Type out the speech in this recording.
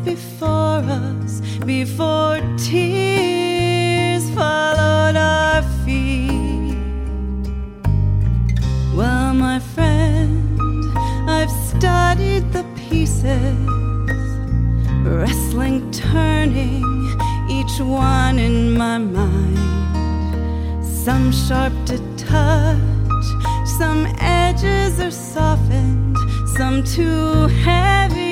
before us, before tears followed our feet. Well, my friend, I've studied the pieces, wrestling, turning, each one in my mind. Some sharp to touch, some edges are softened, some too heavy